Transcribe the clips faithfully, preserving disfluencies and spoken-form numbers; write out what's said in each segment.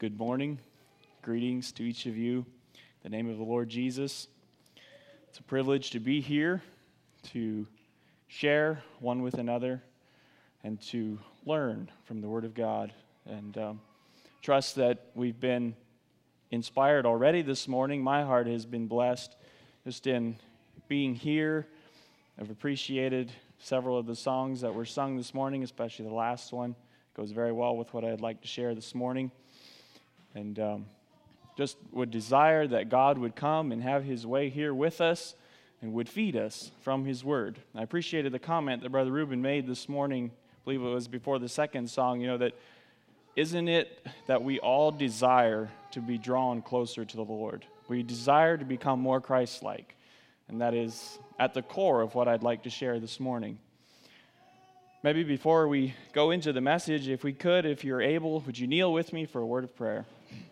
Good morning. Greetings to each of you. In the name of the Lord Jesus. It's a privilege to be here, to share one with another, and to learn from the Word of God. And um, trust that we've been inspired already this morning. My heart has been blessed just in being here. I've appreciated several of the songs that were sung this morning, especially the last one. It goes very well with what I'd like to share this morning. And um, just would desire that God would come and have His way here with us and would feed us from His Word. I appreciated the comment that Brother Reuben made this morning, I believe it was before the second song, you know, that isn't it that we all desire to be drawn closer to the Lord? We desire to become more Christ-like. And that is at the core of what I'd like to share this morning. Maybe before we go into the message, if we could, if you're able, would you kneel with me for a word of prayer?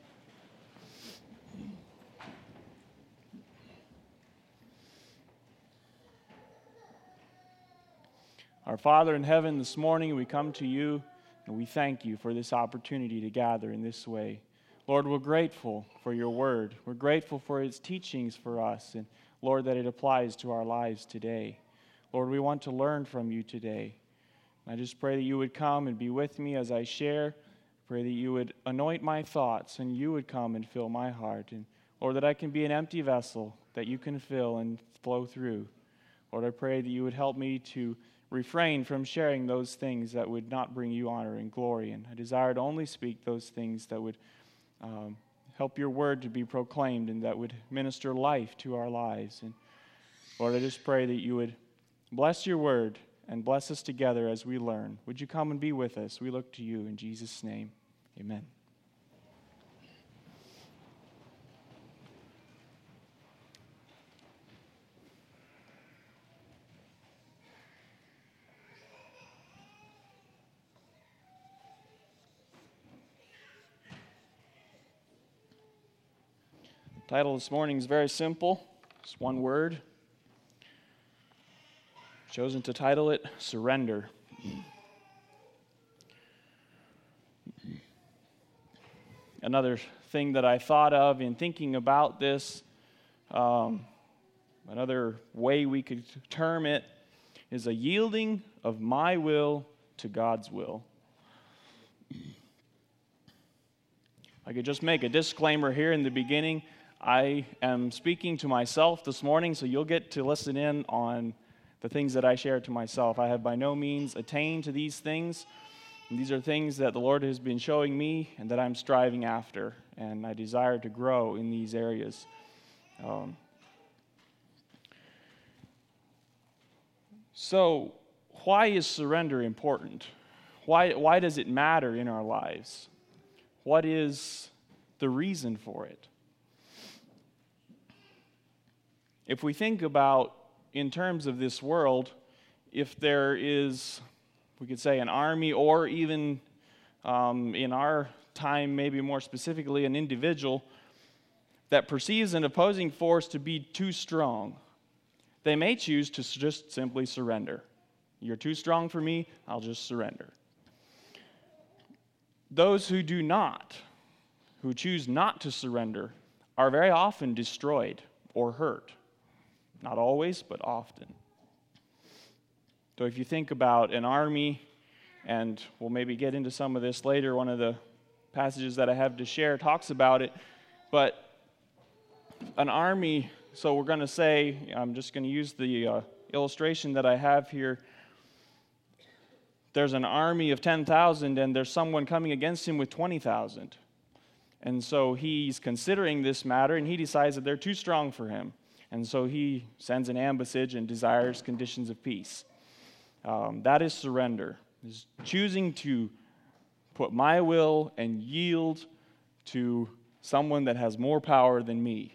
Our Father in heaven, this morning we come to you and we thank you for this opportunity to gather in this way. Lord, we're grateful for your word. We're grateful for its teachings for us, and Lord, that it applies to our lives today. Lord, we want to learn from you today. I just pray that you would come and be with me as I share. Pray that you would anoint my thoughts and you would come and fill my heart. And Lord, that I can be an empty vessel that you can fill and flow through. Lord, I pray that you would help me to refrain from sharing those things that would not bring you honor and glory. And I desire to only speak those things that would um, help your word to be proclaimed and that would minister life to our lives. And Lord, I just pray that you would bless your word and bless us together as we learn. Would you come and be with us? We look to you in Jesus' name. Amen. The title this morning is very simple. It's one word. Chosen to title it, Surrender. Another thing that I thought of in thinking about this, um, another way we could term it, is a yielding of my will to God's will. I could just make a disclaimer here in the beginning. I am speaking to myself this morning, so you'll get to listen in on the things that I share to myself. I have by no means attained to these things. And these are things that the Lord has been showing me and that I'm striving after. And I desire to grow in these areas. Um, so, why is surrender important? Why, why does it matter in our lives? What is the reason for it? If we think about in terms of this world, if there is, we could say, an army, or even um, in our time, maybe more specifically, an individual that perceives an opposing force to be too strong, they may choose to just simply surrender. You're too strong for me, I'll just surrender. Those who do not, who choose not to surrender, are very often destroyed or hurt. Not always, but often. So if you think about an army, and we'll maybe get into some of this later, one of the passages that I have to share talks about it, but an army, so we're going to say, I'm just going to use the uh, illustration that I have here. There's an army of ten thousand, and there's someone coming against him with twenty thousand. And so he's considering this matter, and he decides that they're too strong for him. And so he sends an ambassage and desires conditions of peace. Um, that is surrender. Is choosing to put my will and yield to someone that has more power than me.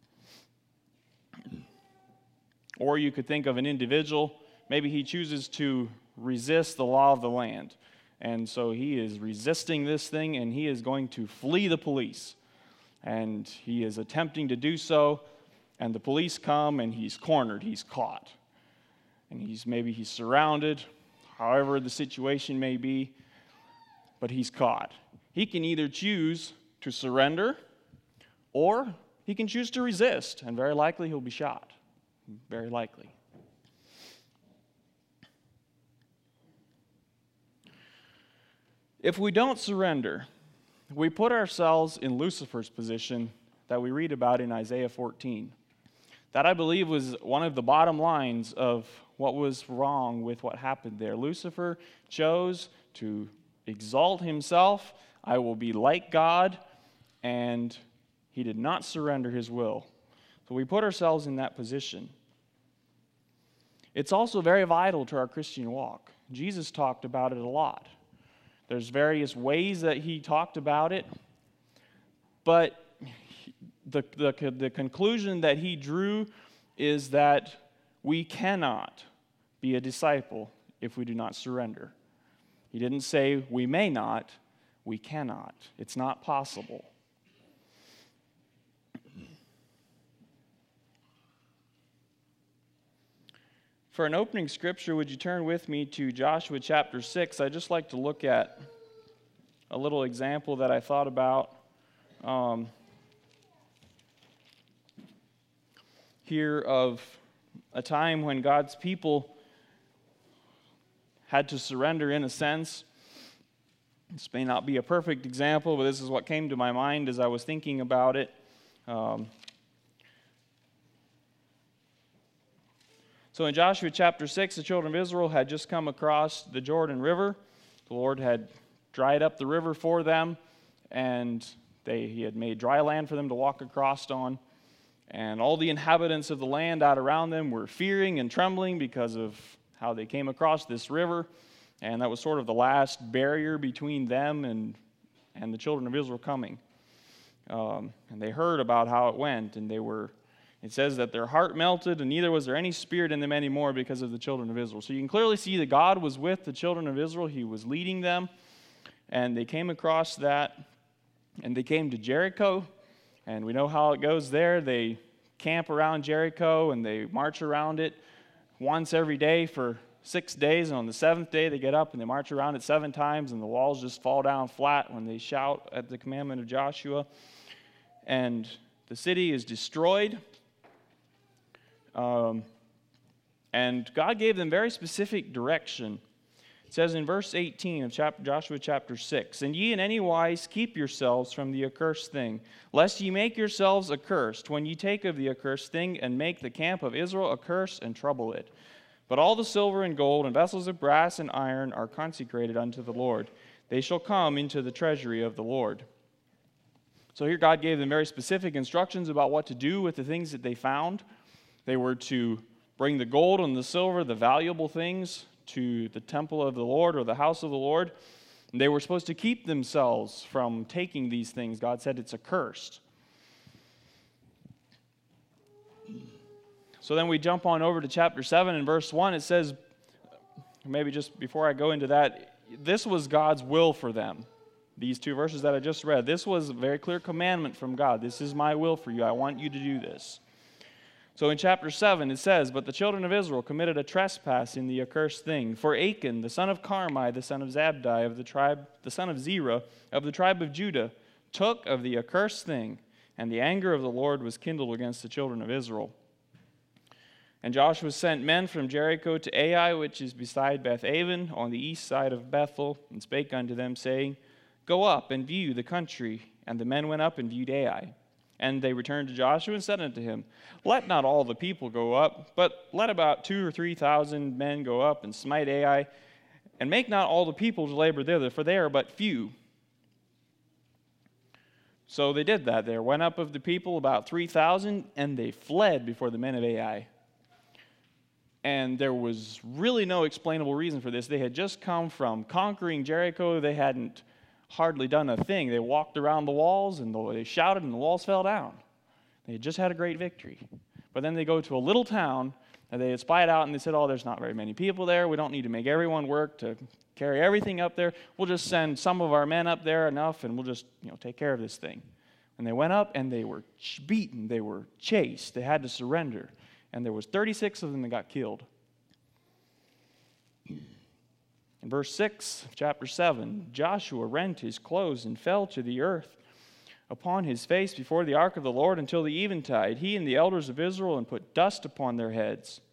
Or you could think of an individual, maybe he chooses to resist the law of the land. And so he is resisting this thing, and he is going to flee the police. And he is attempting to do so. And the police come, and he's cornered, he's caught. And he's maybe he's surrounded, however the situation may be, but he's caught. He can either choose to surrender, or he can choose to resist, and very likely he'll be shot. Very likely. If we don't surrender, we put ourselves in Lucifer's position that we read about in Isaiah fourteen. That, I believe, was one of the bottom lines of what was wrong with what happened there. Lucifer chose to exalt himself. I will be like God, and he did not surrender his will. So we put ourselves in that position. It's also very vital to our Christian walk. Jesus talked about it a lot. There's various ways that he talked about it, but the, the, the conclusion that he drew is that we cannot be a disciple if we do not surrender. He didn't say we may not, we cannot. It's not possible. For an opening scripture, would you turn with me to Joshua chapter six? I'd just like to look at a little example that I thought about um, here of a time when God's people had to surrender in a sense. This may not be a perfect example, but this is what came to my mind as I was thinking about it. Um, So in Joshua chapter six, the children of Israel had just come across the Jordan River. The Lord had dried up the river for them, and they, he had made dry land for them to walk across on. And all the inhabitants of the land out around them were fearing and trembling because of how they came across this river. And that was sort of the last barrier between them and, and the children of Israel coming. Um, and they heard about how it went, and they were... It says that their heart melted, and neither was there any spirit in them anymore because of the children of Israel. So you can clearly see that God was with the children of Israel. He was leading them, and they came across that, and they came to Jericho, and we know how it goes there. They camp around Jericho, and they march around it once every day for six days, and on the seventh day they get up and they march around it seven times, and the walls just fall down flat when they shout at the commandment of Joshua, and the city is destroyed. Um, and God gave them very specific direction. It says in verse eighteen of chapter, Joshua chapter six, "And ye in any wise keep yourselves from the accursed thing, lest ye make yourselves accursed, when ye take of the accursed thing, and make the camp of Israel accursed and trouble it. But all the silver and gold, and vessels of brass and iron are consecrated unto the Lord. They shall come into the treasury of the Lord." So here God gave them very specific instructions about what to do with the things that they found. They were to bring the gold and the silver, the valuable things, to the temple of the Lord or the house of the Lord. And they were supposed to keep themselves from taking these things. God said it's accursed. So then we jump on over to chapter seven and verse one. It says, maybe just before I go into that, this was God's will for them. These two verses that I just read, this was a very clear commandment from God. This is my will for you. I want you to do this. So in chapter seven it says, "But the children of Israel committed a trespass in the accursed thing. For Achan, the son of Carmi, the son of Zabdi, of the tribe, the son of Zerah, of the tribe of Judah, took of the accursed thing, and the anger of the Lord was kindled against the children of Israel. And Joshua sent men from Jericho to Ai, which is beside Beth-aven, on the east side of Bethel, and spake unto them, saying, Go up and view the country. And the men went up and viewed Ai. And they returned to Joshua and said unto him, Let not all the people go up, but let about two or three thousand men go up and smite Ai, and make not all the people to labor thither, for they are but few. So they did that. There went up of the people about three thousand, and they fled before the men of Ai. And there was really no explainable reason for this. They had just come from conquering Jericho. They hadn't hardly done a thing. They walked around the walls, and they shouted, and the walls fell down. They had just had a great victory. But then they go to a little town, and they had spied out, and they said, oh, there's not very many people there. We don't need to make everyone work to carry everything up there. We'll just send some of our men up there enough, and we'll just, you know, take care of this thing. And they went up, and they were beaten. They were chased. They had to surrender. And there was thirty-six of them that got killed. In verse six of chapter seven, Joshua rent his clothes and fell to the earth. upon his face before the ark of the Lord until the eventide, he and the elders of Israel, and put dust upon their heads.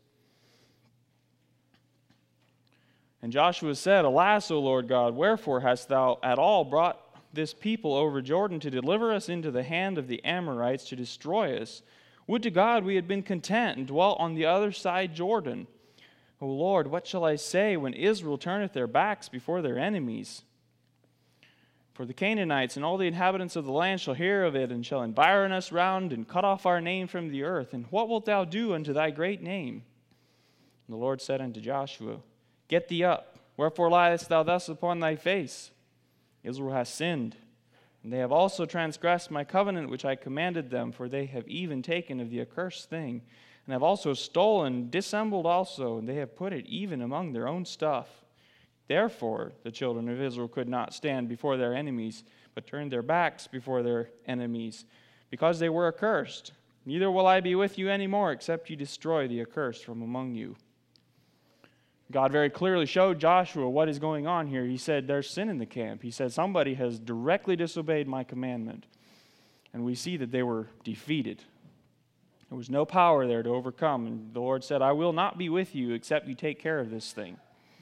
And Joshua said, Alas, O Lord God, wherefore hast thou at all brought this people over Jordan to deliver us into the hand of the Amorites to destroy us? Would to God we had been content and dwelt on the other side Jordan. O Lord, what shall I say when Israel turneth their backs before their enemies? For the Canaanites and all the inhabitants of the land shall hear of it, and shall environ us round, and cut off our name from the earth. And what wilt thou do unto thy great name? And the Lord said unto Joshua, Get thee up, wherefore liest thou thus upon thy face? Israel hath sinned, and they have also transgressed my covenant which I commanded them, for they have even taken of the accursed thing, and have also stolen, dissembled also, and they have put it even among their own stuff. Therefore the children of Israel could not stand before their enemies, but turned their backs before their enemies, because they were accursed. Neither will I be with you any more, except you destroy the accursed from among you. God very clearly showed Joshua what is going on here. He said, there's sin in the camp. He said, somebody has directly disobeyed my commandment. And we see that they were defeated. There was no power there to overcome. And the Lord said, I will not be with you except you take care of this thing.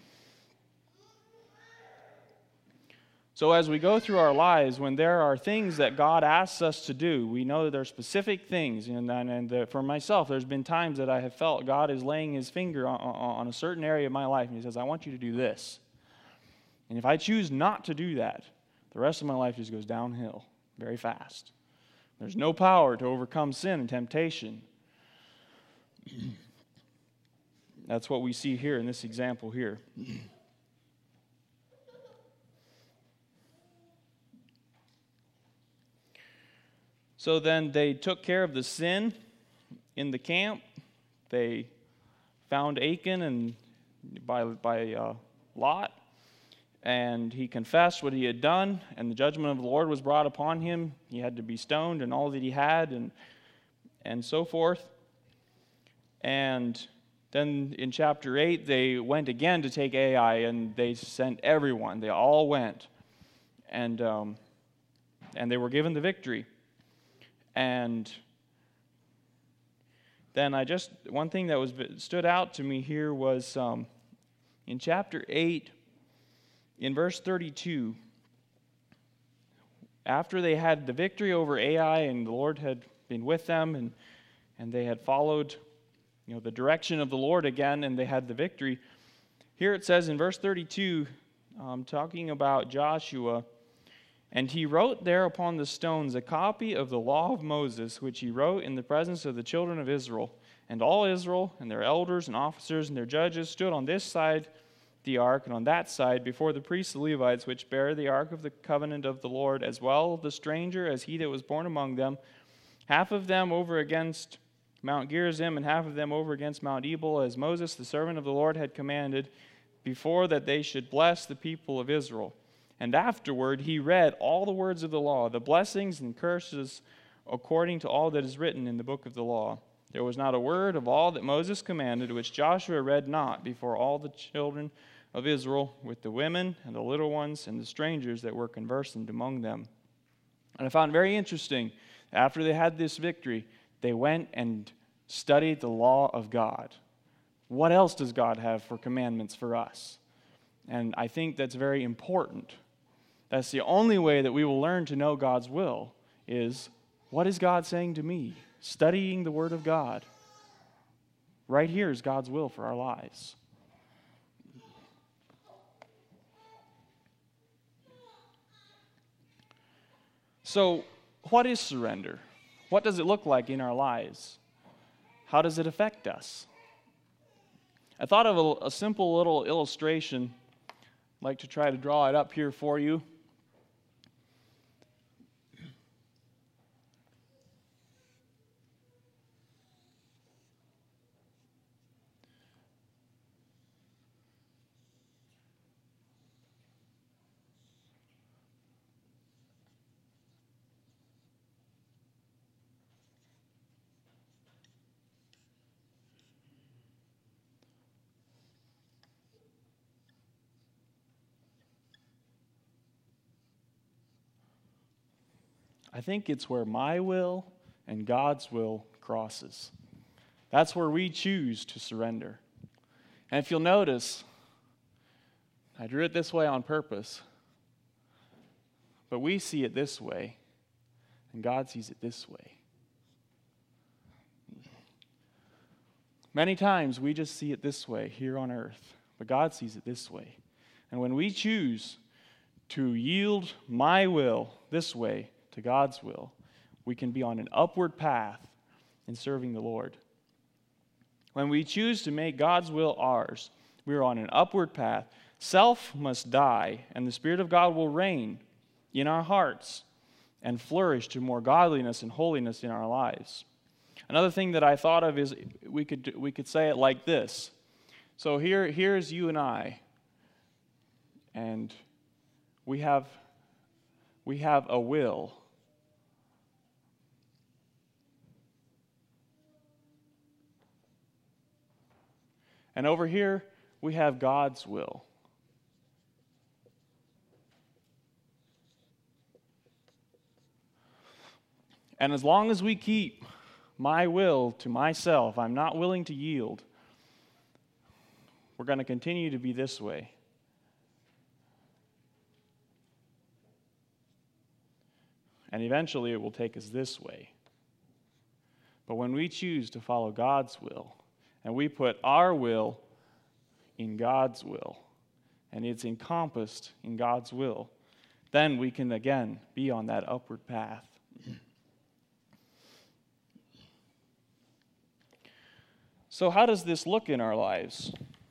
So as we go through our lives, when there are things that God asks us to do, we know that there are specific things. And, and the, for myself, there's been times that I have felt God is laying his finger on, on a certain area of my life, and he says, I want you to do this. And if I choose not to do that, the rest of my life just goes downhill very fast. There's no power to overcome sin and temptation. That's what we see here in this example here. So then they took care of the sin in the camp. They found Achan and by, by uh, Lot, and he confessed what he had done, and the judgment of the Lord was brought upon him. He had to be stoned and all that he had, and, and so forth. And then in chapter eight, they went again to take Ai, and they sent everyone. They all went, and um, and they were given the victory. And then I just, one thing that was stood out to me here was um, in chapter eight, in verse thirty-two, after they had the victory over Ai and the Lord had been with them and, and they had followed, you know, the direction of the Lord again and they had the victory, here it says in verse thirty-two, um, talking about Joshua, and he wrote there upon the stones a copy of the law of Moses, which he wrote in the presence of the children of Israel. And all Israel and their elders and officers and their judges stood on this side the ark and on that side before the priests the Levites, which bear the ark of the covenant of the Lord, as well the stranger as he that was born among them, half of them over against Mount Gerizim and half of them over against Mount Ebal, as Moses the servant of the Lord had commanded, before that they should bless the people of Israel. And afterward he read all the words of the law, the blessings and curses, according to all that is written in the book of the law. There was not a word of all that Moses commanded which Joshua read not before all the children of Israel, with the women and the little ones and the strangers that were conversant among them. And I found it very interesting, after they had this victory, they went and studied the law of God. What else does God have for commandments for us? And I think that's very important. That's the only way that we will learn to know God's will is, what is God saying to me? Studying the Word of God. Right here is God's will for our lives. So, what is surrender? What does it look like in our lives? How does it affect us? I thought of a, a simple little illustration. I'd like to try to draw it up here for you. I think it's where my will and God's will crosses. That's where we choose to surrender. And if you'll notice, I drew it this way on purpose, but we see it this way, and God sees it this way. Many times we just see it this way here on earth, but God sees it this way. And when we choose to yield my will this way to God's will, we can be on an upward path in serving the Lord. When we choose to make God's will ours, we are on an upward path. Self must die, and the Spirit of God will reign in our hearts and flourish to more godliness and holiness in our lives. Another thing that I thought of is we could we could say it like this. So here here's you and I, and we have we have a will. And over here we have God's will. And as long as we keep my will to myself, I'm not willing to yield, we're going to continue to be this way. And eventually it will take us this way. But when we choose to follow God's will, and we put our will in God's will, and it's encompassed in God's will, then we can again be on that upward path. So how does this look in our lives?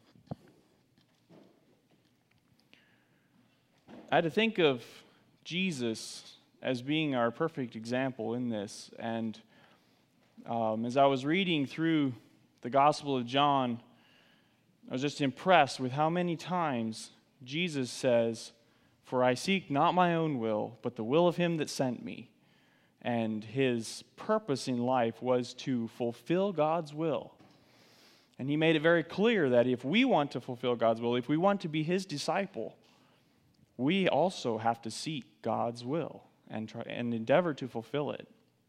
I had to think of Jesus as being our perfect example in this. And um, as I was reading through the Gospel of John, I was just impressed with how many times Jesus says, "For I seek not my own will, but the will of him that sent me." And his purpose in life was to fulfill God's will. And he made it very clear that if we want to fulfill God's will, if we want to be his disciple, we also have to seek God's will and try and endeavor to fulfill it.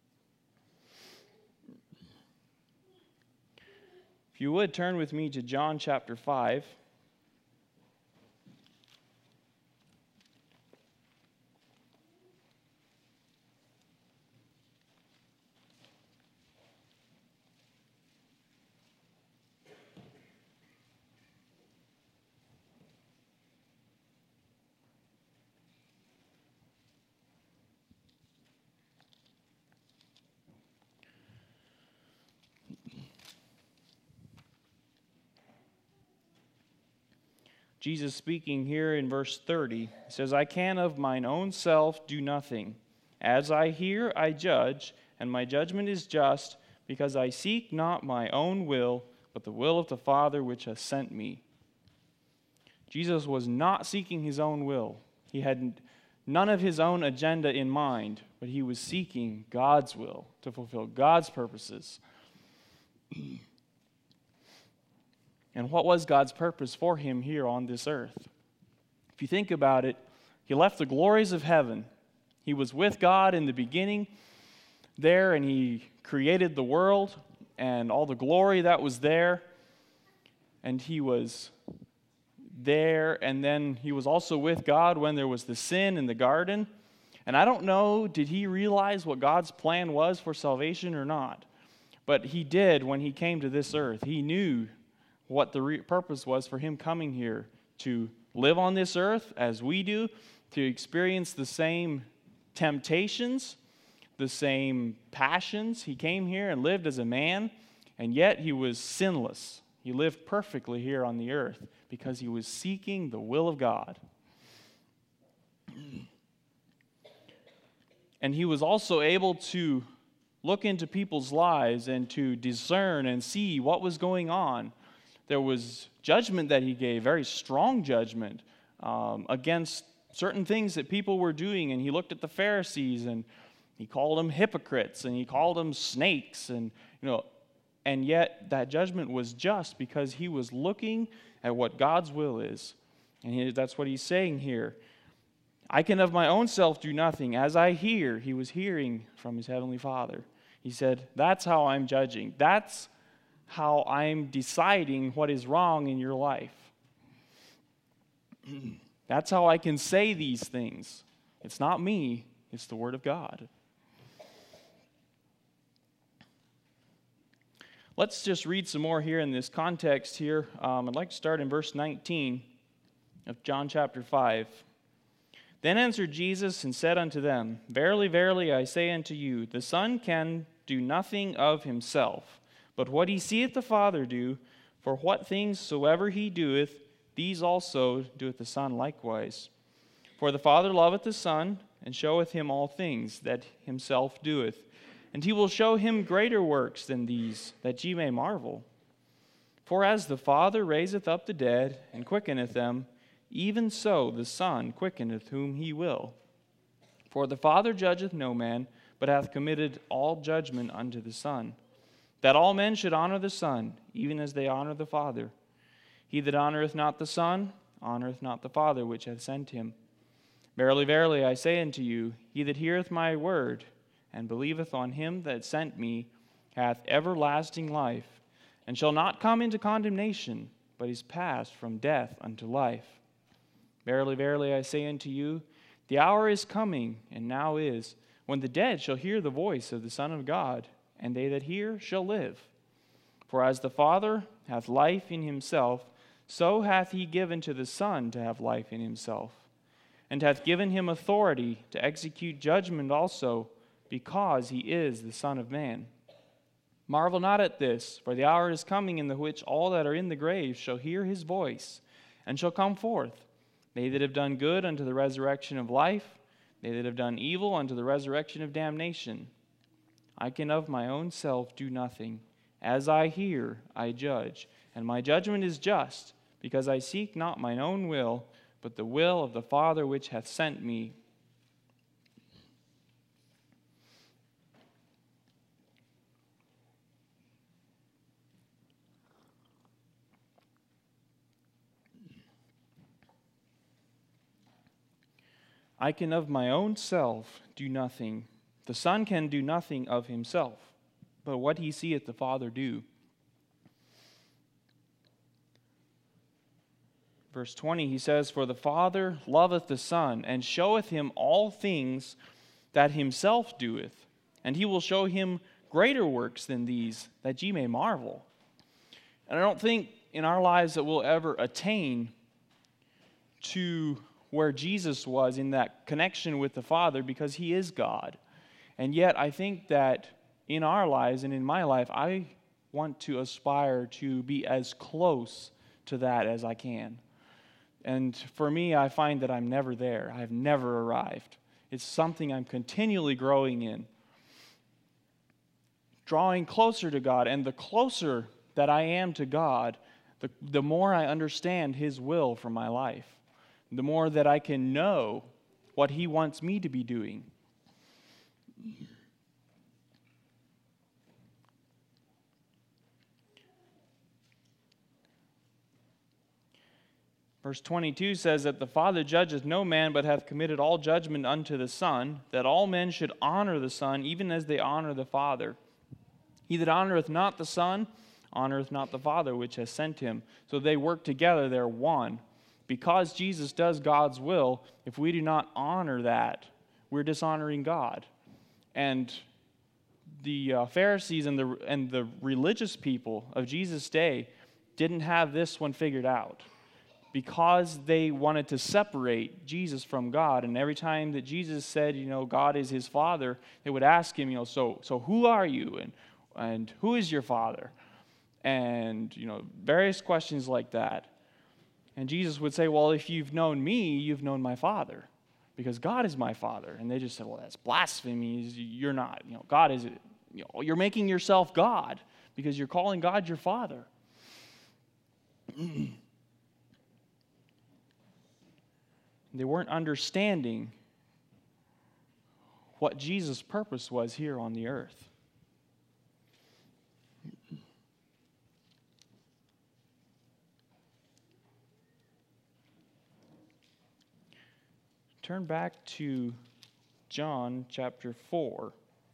If you would, turn with me to John chapter five. Jesus speaking here in verse thirty, he says, "I can of mine own self do nothing. As I hear, I judge, and my judgment is just, because I seek not my own will, but the will of the Father which has sent me." Jesus was not seeking his own will. He had none of his own agenda in mind, but he was seeking God's will to fulfill God's purposes. And what was God's purpose for him here on this earth? If you think about it, he left the glories of heaven. He was with God in the beginning there, and he created the world and all the glory that was there. And he was there, and then he was also with God when there was the sin in the garden. And I don't know, did he realize what God's plan was for salvation or not? But he did when he came to this earth. He knew what the re- purpose was for him coming here, to live on this earth as we do, to experience the same temptations, the same passions. He came here and lived as a man, and yet he was sinless. He lived perfectly here on the earth because he was seeking the will of God. And he was also able to look into people's lives and to discern and see what was going on. There was judgment that he gave, very strong judgment um, against certain things that people were doing. And he looked at the Pharisees and he called them hypocrites and he called them snakes. And, you know, and yet that judgment was just because he was looking at what God's will is. And he, that's what he's saying here. I can of my own self do nothing. As I hear, he was hearing from his heavenly Father. He said, that's how I'm judging. That's how I'm deciding what is wrong in your life. That's how I can say these things. It's not me, it's the Word of God. Let's just read some more here in this context here. Um, I'd like to start in verse nineteen of John chapter five. Then answered Jesus and said unto them, Verily, verily, I say unto you, the Son can do nothing of himself, but what he seeth the Father do, for what things soever he doeth, these also doeth the Son likewise. For the Father loveth the Son, and showeth him all things that himself doeth. And he will show him greater works than these, that ye may marvel. For as the Father raiseth up the dead, and quickeneth them, even so the Son quickeneth whom he will. For the Father judgeth no man, but hath committed all judgment unto the Son, that all men should honor the Son, even as they honor the Father. He that honoreth not the Son, honoreth not the Father which hath sent him. Verily, verily, I say unto you, he that heareth my word, and believeth on him that sent me, hath everlasting life, and shall not come into condemnation, but is passed from death unto life. Verily, verily, I say unto you, the hour is coming, and now is, when the dead shall hear the voice of the Son of God, and they that hear shall live. For as the Father hath life in himself, so hath he given to the Son to have life in himself, and hath given him authority to execute judgment also, because he is the Son of Man. Marvel not at this, for the hour is coming in the which all that are in the grave shall hear his voice, and shall come forth, they that have done good unto the resurrection of life, they that have done evil unto the resurrection of damnation. I can of my own self do nothing. As I hear, I judge, and my judgment is just, because I seek not mine own will, but the will of the Father which hath sent me. I can of my own self do nothing. The Son can do nothing of himself, but what he seeth the Father do. Verse twenty, he says, For the Father loveth the Son, and showeth him all things that himself doeth, and he will show him greater works than these, that ye may marvel. And I don't think in our lives that we'll ever attain to where Jesus was in that connection with the Father, because he is God. And yet I think that in our lives and in my life, I want to aspire to be as close to that as I can. And for me, I find that I'm never there. I've never arrived. It's something I'm continually growing in. Drawing closer to God, and the closer that I am to God, the, the more I understand his will for my life. The more that I can know what he wants me to be doing. Verse twenty-two says that the Father judgeth no man, but hath committed all judgment unto the Son, that all men should honor the Son, even as they honor the Father. He that honoreth not the Son, honoreth not the Father which has sent him. So they work together, they're one. Because Jesus does God's will, if we do not honor that, we're dishonoring God. And the uh, Pharisees and the, and the religious people of Jesus' day didn't have this one figured out. Because they wanted to separate Jesus from God, and every time that Jesus said, you know, God is his Father, they would ask him, you know, so so who are you, and and who is your Father, and you know, various questions like that. And Jesus would say, well, if you've known me, you've known my Father, because God is my Father. And they just said, well, that's blasphemy. You're not, you know, God is, you know, you're making yourself God because you're calling God your Father. They weren't understanding what Jesus' purpose was here on the earth. turn back to John chapter four.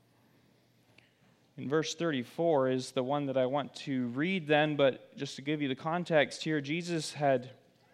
In verse thirty-four is the one that I want to read then, but just to give you the context here, Jesus had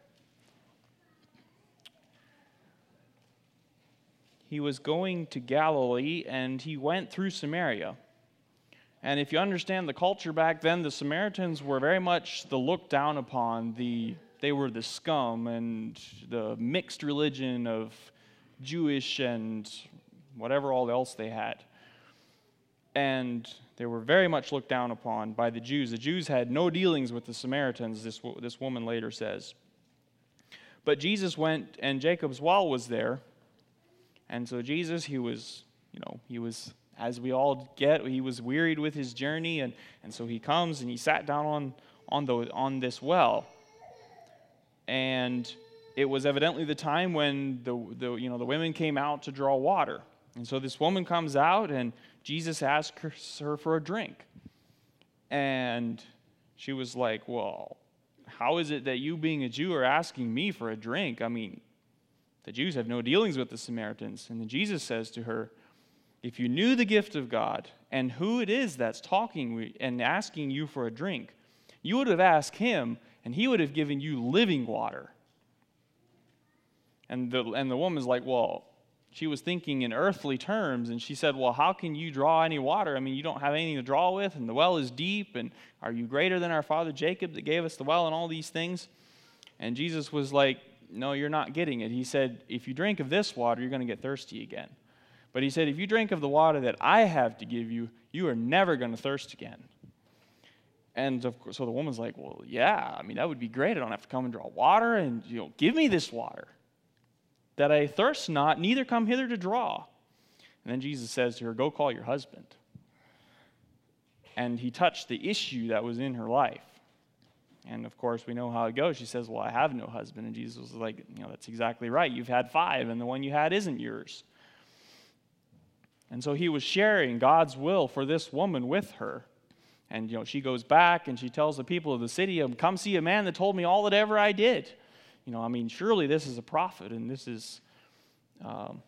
he was going to Galilee, and he went through Samaria. And if you understand the culture back then, the Samaritans were very much the looked down upon. The they were the scum and the mixed religion of Jewish and whatever all else they had. And they were very much looked down upon by the Jews. The Jews had no dealings with the Samaritans, this, this woman later says. But Jesus went, and Jacob's well was there. And so Jesus, he was, you know, he was, as we all get, he was wearied with his journey. And, and so he comes and he sat down on, on, the, on this well. And it was evidently the time when the, the, you know, the women came out to draw water. And so this woman comes out, and Jesus asks her, her for a drink. And she was like, well, how is it that you, being a Jew, are asking me for a drink? I mean, the Jews have no dealings with the Samaritans. And then Jesus says to her, if you knew the gift of God and who it is that's talking and asking you for a drink, you would have asked him, and he would have given you living water. And the, and the woman's like, well, she was thinking in earthly terms, and she said, well, how can you draw any water? I mean, you don't have anything to draw with, and the well is deep, and are you greater than our father Jacob that gave us the well and all these things? And Jesus was like, no, you're not getting it. He said, if you drink of this water, you're going to get thirsty again. But he said, if you drink of the water that I have to give you, you are never going to thirst again. And of course, so the woman's like, well, yeah, I mean, that would be great. I don't have to come and draw water, and, you know, give me this water, that I thirst not, neither come hither to draw. And then Jesus says to her, go call your husband. And he touched the issue that was in her life. And of course, we know how it goes. She says, well, I have no husband. And Jesus was like, you know, that's exactly right. You've had five, and the one you had isn't yours. And so he was sharing God's will for this woman with her. And, you know, she goes back and she tells the people of the city, come see a man that told me all that ever I did. You know, I mean, surely this is a prophet, and this is, um,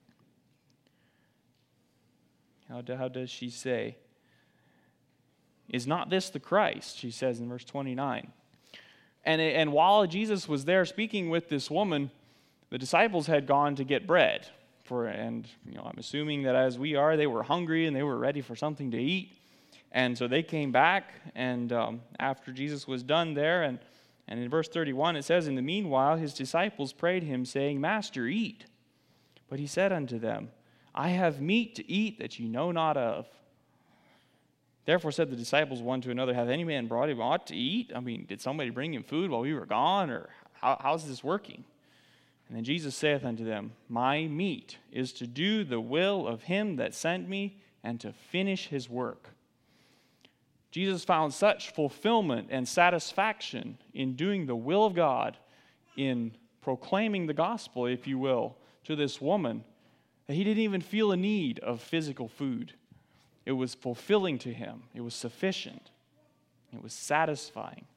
how, do, how does she say? Is not this the Christ? She says in verse twenty-nine. And, and while Jesus was there speaking with this woman, the disciples had gone to get bread. For, and, you know, I'm assuming that as we are, they were hungry and they were ready for something to eat. And so they came back, and um, after Jesus was done there, and And in verse thirty-one, it says, in the meanwhile, his disciples prayed him, saying, Master, eat. But he said unto them, I have meat to eat that ye know not of. Therefore said the disciples one to another, hath any man brought him aught to eat? I mean, did somebody bring him food while we were gone? Or how, how's this working? And then Jesus saith unto them, my meat is to do the will of him that sent me, and to finish his work. Jesus found such fulfillment and satisfaction in doing the will of God, in proclaiming the gospel, if you will, to this woman, that he didn't even feel a need of physical food. It was fulfilling to him. It was sufficient. It was satisfying.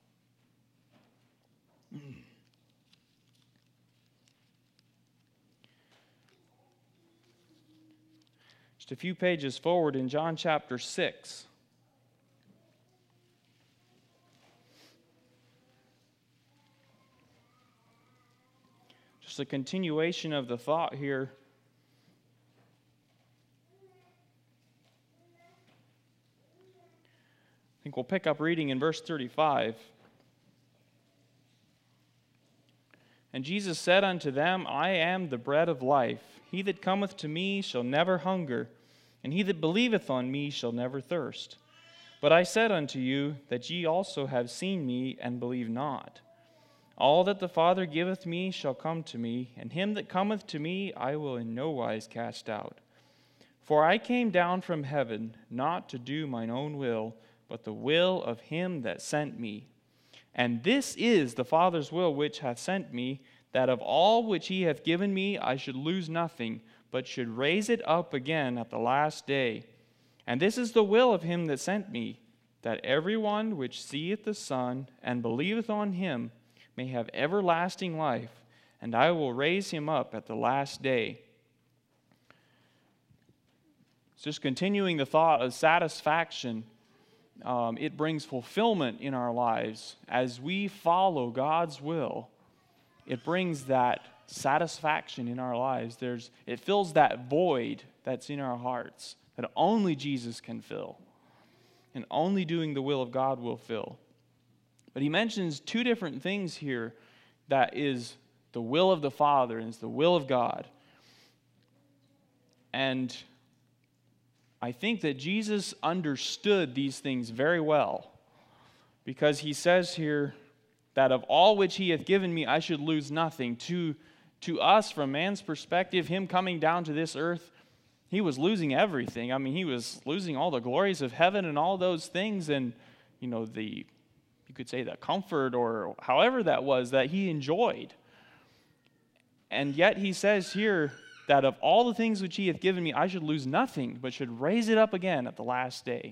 Just a few pages forward in John chapter six. Just a continuation of the thought here. I think we'll pick up reading in verse thirty-five. And Jesus said unto them, I am the bread of life. He that cometh to me shall never hunger, and he that believeth on me shall never thirst. But I said unto you that ye also have seen me, and believe not. All that the Father giveth me shall come to me, and him that cometh to me I will in no wise cast out. For I came down from heaven, not to do mine own will, but the will of him that sent me. And this is the Father's will which hath sent me, that of all which he hath given me I should lose nothing, but should raise it up again at the last day. And this is the will of him that sent me, that every one which seeth the Son and believeth on him may have everlasting life, and I will raise him up at the last day. It's just continuing the thought of satisfaction. Um, it brings fulfillment in our lives. As we follow God's will, it brings that satisfaction in our lives. There's, it fills that void that's in our hearts that only Jesus can fill. And only doing the will of God will fill. But he mentions two different things here that is the will of the Father and it's the will of God. And I think that Jesus understood these things very well, because he says here that of all which he hath given me, I should lose nothing. To, to us, from man's perspective, him coming down to this earth, he was losing everything. I mean, he was losing all the glories of heaven and all those things, and, you know, the, you could say the comfort or however that was that he enjoyed. And yet he says here that of all the things which he hath given me, I should lose nothing, but should raise it up again at the last day.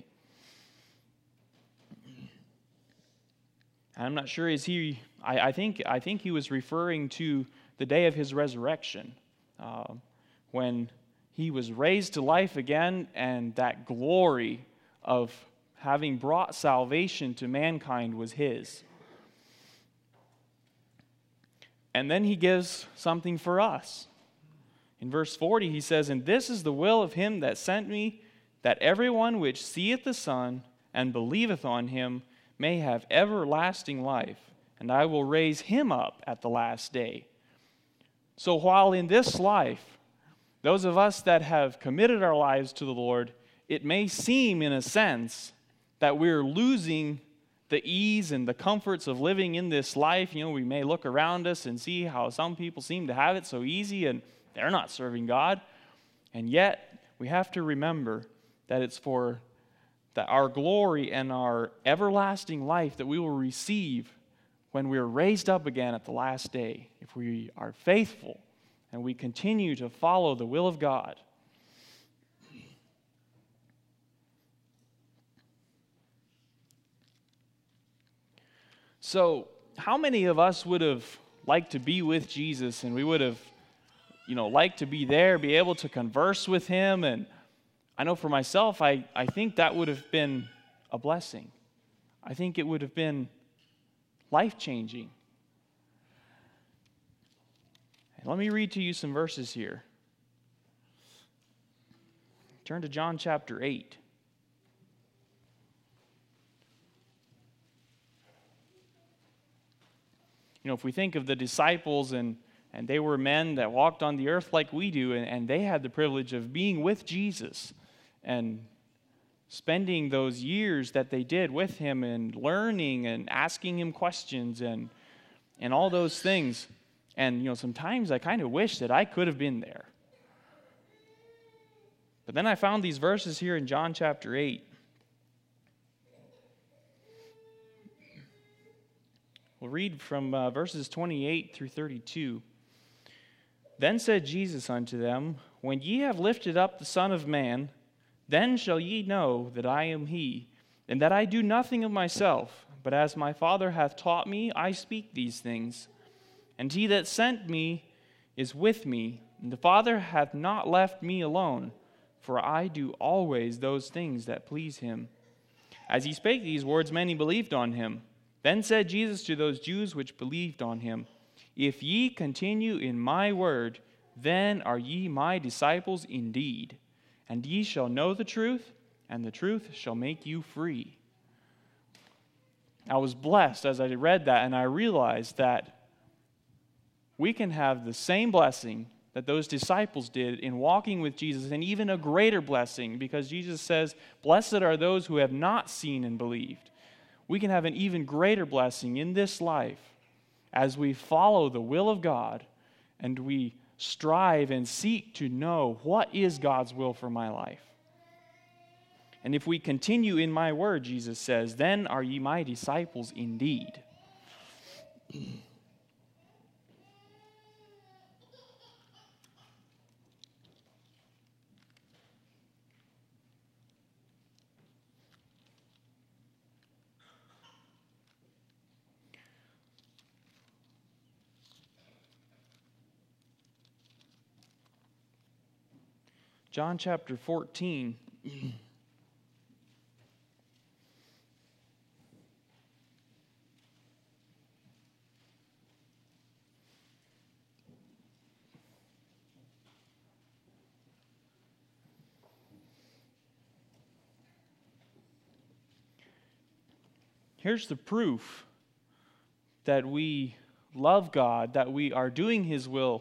I'm not sure, is he, I, I think I think he was referring to the day of his resurrection, uh, when he was raised to life again, and that glory of having brought salvation to mankind was his. And then he gives something for us. In verse forty, he says, And this is the will of him that sent me, that everyone which seeth the Son and believeth on him may have everlasting life, and I will raise him up at the last day. So while in this life, those of us that have committed our lives to the Lord, it may seem in a sense that we're losing the ease and the comforts of living in this life. You know, we may look around us and see how some people seem to have it so easy, and they're not serving God. And yet, we have to remember that it's for that our glory and our everlasting life that we will receive when we are raised up again at the last day, if we are faithful and we continue to follow the will of God. So, how many of us would have liked to be with Jesus, and we would have, you know, liked to be there, be able to converse with him? And I know for myself, I, I think that would have been a blessing. I think it would have been life-changing. And let me read to you some verses here. Turn to John chapter eight. You know, if we think of the disciples, and, and they were men that walked on the earth like we do, and, and they had the privilege of being with Jesus and spending those years that they did with him and learning and asking him questions and and all those things. And, you know, sometimes I kind of wish that I could have been there. But then I found these verses here in John chapter eight. We'll read from uh, verses twenty-eight through thirty-two. Then said Jesus unto them, When ye have lifted up the Son of Man, then shall ye know that I am he, and that I do nothing of myself, but as my Father hath taught me, I speak these things. And he that sent me is with me, and the Father hath not left me alone, for I do always those things that please him. As he spake these words, many believed on him. Then said Jesus to those Jews which believed on him, If ye continue in my word, then are ye my disciples indeed. And ye shall know the truth, and the truth shall make you free. I was blessed as I read that, and I realized that we can have the same blessing that those disciples did in walking with Jesus, and even a greater blessing, because Jesus says, Blessed are those who have not seen and believed. We can have an even greater blessing in this life as we follow the will of God and we strive and seek to know what is God's will for my life. And if we continue in my word, Jesus says, then are ye my disciples indeed. John chapter fourteen. Here's the proof that we love God, that we are doing His will.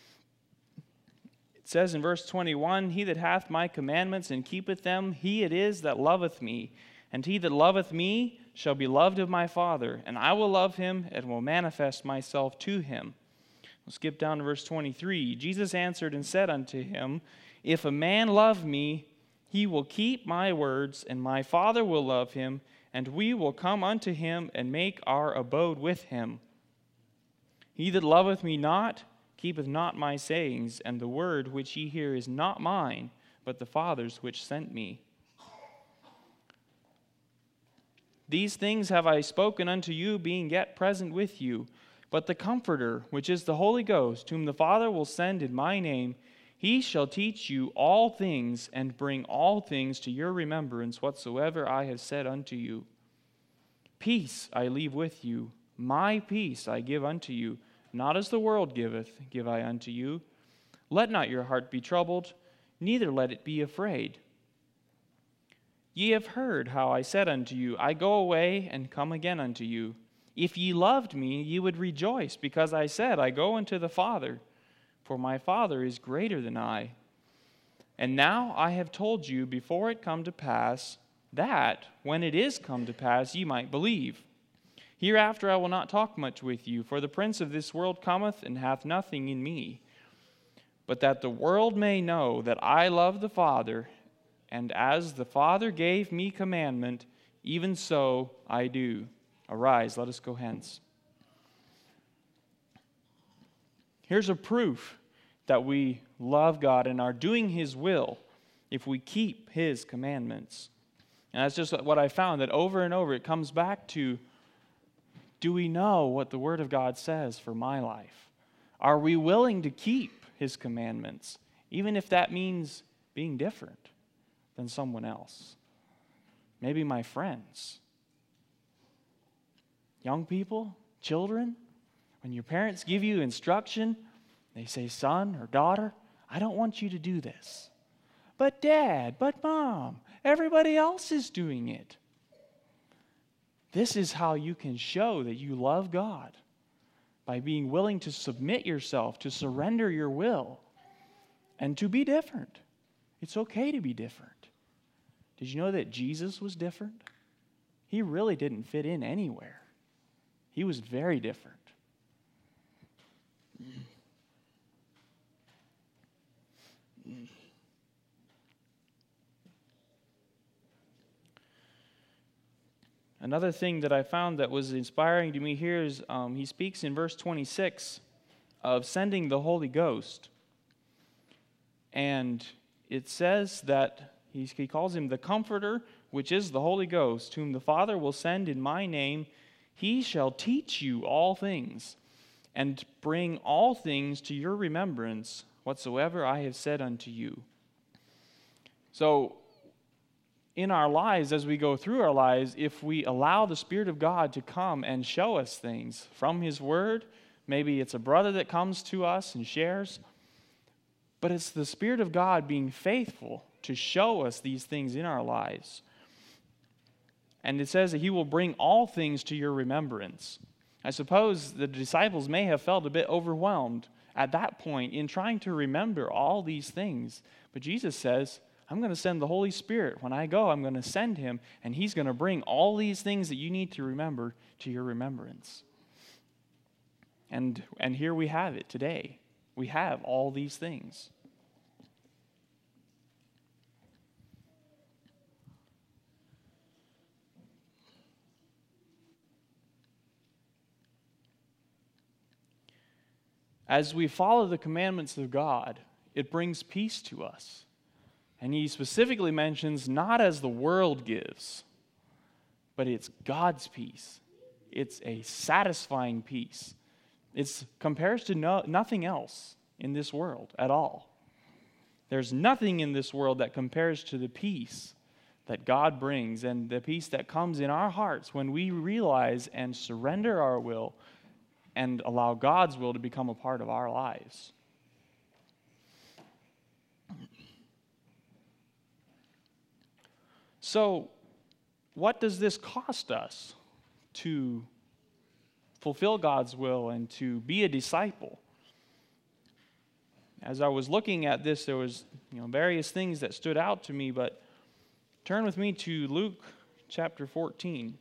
It says in verse twenty-one, He that hath my commandments and keepeth them, he it is that loveth me. And he that loveth me shall be loved of my Father, and I will love him and will manifest myself to him. We'll skip down to verse twenty-three. Jesus answered and said unto him, If a man love me, he will keep my words, and my Father will love him, and we will come unto him and make our abode with him. He that loveth me not, keepeth not my sayings, and the word which ye hear is not mine, but the Father's which sent me. These things have I spoken unto you, being yet present with you. But the Comforter, which is the Holy Ghost, whom the Father will send in my name, He shall teach you all things, and bring all things to your remembrance whatsoever I have said unto you. Peace I leave with you, my peace I give unto you. Not as the world giveth, give I unto you. Let not your heart be troubled, neither let it be afraid. Ye have heard how I said unto you, I go away and come again unto you. If ye loved me, ye would rejoice, because I said, I go unto the Father, for my Father is greater than I. And now I have told you before it come to pass, that, when it is come to pass, ye might believe. Hereafter I will not talk much with you, for the prince of this world cometh and hath nothing in me. But that the world may know that I love the Father, and as the Father gave me commandment, even so I do. Arise, let us go hence. Here's a proof that we love God and are doing His will if we keep His commandments. And that's just what I found, that over and over it comes back to, do we know what the Word of God says for my life? Are we willing to keep His commandments, even if that means being different than someone else? Maybe my friends. Young people, children, when your parents give you instruction, they say, son or daughter, I don't want you to do this. But dad, but mom, everybody else is doing it. This is how you can show that you love God, by being willing to submit yourself, to surrender your will, and to be different. It's okay to be different. Did you know that Jesus was different? He really didn't fit in anywhere. He was very different. Another thing that I found that was inspiring to me here is um, he speaks in verse twenty-six of sending the Holy Ghost. And it says that he, he calls him the Comforter, which is the Holy Ghost, whom the Father will send in my name. He shall teach you all things, and bring all things to your remembrance, whatsoever I have said unto you. So, in our lives, as we go through our lives, if we allow the Spirit of God to come and show us things from His Word, maybe it's a brother that comes to us and shares, but it's the Spirit of God being faithful to show us these things in our lives. And it says that He will bring all things to your remembrance. I suppose the disciples may have felt a bit overwhelmed at that point in trying to remember all these things. But Jesus says, I'm going to send the Holy Spirit. When I go, I'm going to send Him, and He's going to bring all these things that you need to remember to your remembrance. And, and here we have it today. We have all these things. As we follow the commandments of God, it brings peace to us. And he specifically mentions not as the world gives, but it's God's peace. It's a satisfying peace. It compares to no, nothing else in this world at all. There's nothing in this world that compares to the peace that God brings and the peace that comes in our hearts when we realize and surrender our will and allow God's will to become a part of our lives. So, what does this cost us to fulfill God's will and to be a disciple? As I was looking at this, there was, you know, various things that stood out to me, but turn with me to Luke chapter fourteen.